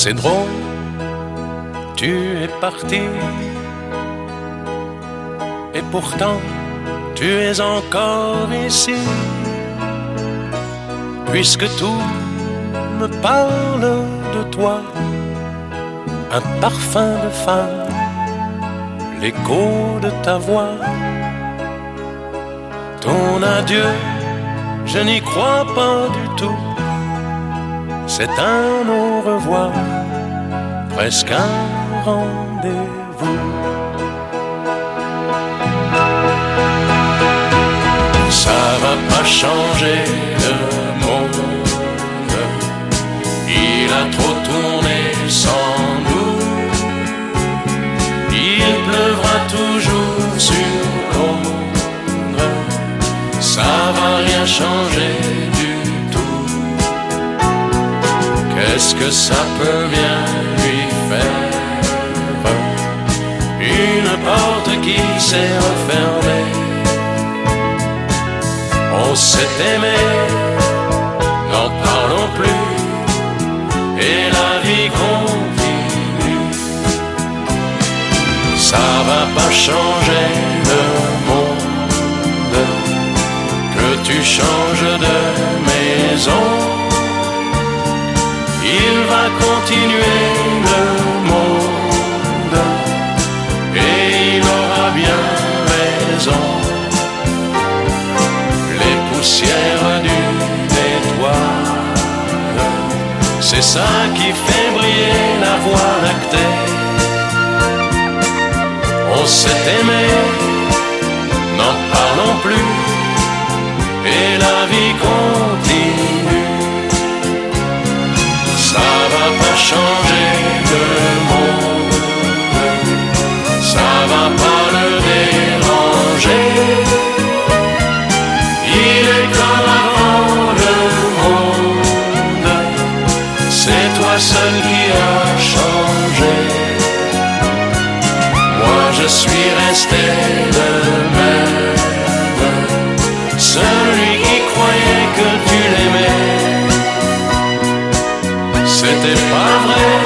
C'est drôle, tu es parti, et pourtant tu es encore ici, puisque tout me parle de toi, un parfum de femme, l'écho de ta voix. Ton adieu, je n'y crois pas du tout, c'est un au revoir, presque un rendez-vous. Ça va pas changer le monde, il a trop tourné sans nous, il pleuvra toujours sur Londres, ça va rien changer du tout. Qu'est-ce que ça peut bien lui faire, une porte qui s'est refermée? On s'est aimé, n'en parlons plus, et la vie continue. Ça va pas changer le monde, que tu changes de maison. Il va continuer le monde, et il aura bien raison. Les poussières d'une étoile, c'est ça qui fait briller la voie lactée. On s'est aimé, n'en parlons plus, et la vie continue. Ça va pas changer le monde, ça va pas le déranger. Il est comme avant le monde, c'est toi seul qui as changé. Moi je suis resté le même, celui qui croyait que tu l'aimais. C'était pas vrai.